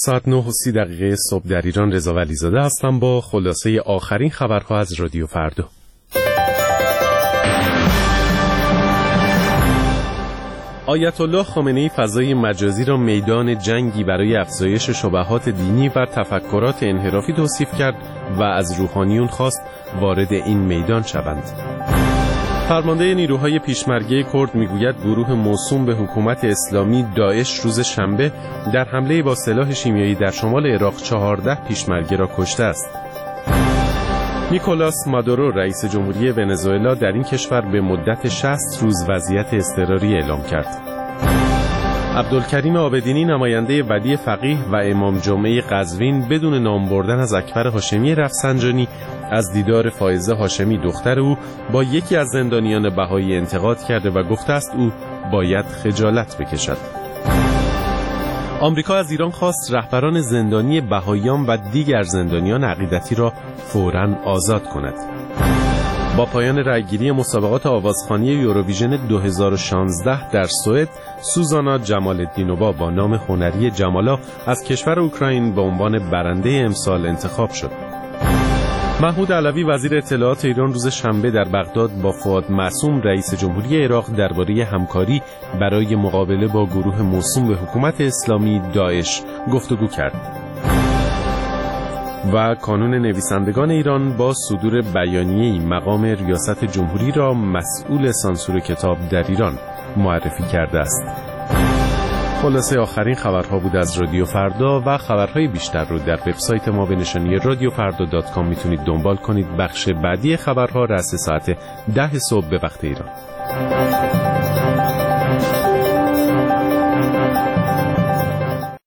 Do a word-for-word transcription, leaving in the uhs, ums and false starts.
ساعت نه و سی دقیقه صبح در ایران. رضا ولیزاده هستم با خلاصه آخرین خبرها از رادیو فردا. آیت الله خامنه‌ای فضای مجازی را میدان جنگی برای افزایش شبهات دینی و تفکرات انحرافی توصیف کرد و از روحانیون خواست وارد این میدان شوند. فرمانده نیروهای پیشمرگه کرد میگوید گروه موسوم به حکومت اسلامی داعش روز شنبه در حمله با سلاح شیمیایی در شمال عراق چهارده پیشمرگه را کشته است. نیکولاس مادورو رئیس جمهوری ونزوئلا در این کشور به مدت شصت روز وضعیت اضطراری اعلام کرد. عبدالکریم عابدینی نماینده ولی فقیه و امام جمعه قزوین بدون نام بردن از اکبر هاشمی رفسنجانی از دیدار فائزه هاشمی دختر او با یکی از زندانیان بهایی انتقاد کرده و گفته است او باید خجالت بکشد. آمریکا از ایران خواست رهبران زندانی بهاییان و دیگر زندانیان عقیدتی را فوراً آزاد کند. با پایان رأیگیری مسابقات آوازخوانی یوروویژن دو هزار و شانزده در سوئد، سوزانا جمال‌الدینووا با نام هنری جمالا از کشور اوکراین به عنوان برنده امسال انتخاب شد. محمود علوی وزیر اطلاعات ایران روز شنبه در بغداد با فؤاد معصوم رئیس جمهوری عراق درباره همکاری برای مقابله با گروه موسوم به حکومت اسلامی داعش گفتگو کرد. و کانون نویسندگان ایران با صدور بیانیه‌ای مقام ریاست جمهوری را مسئول سانسور کتاب در ایران معرفی کرده است. خلاصه آخرین خبرها بود از رادیو فردا و خبرهای بیشتر رو در وبسایت ما به نشانی رادیو فردا دات کام میتونید دنبال کنید. بخش بعدی خبرها رأس ساعت ده صبح به وقت ایران.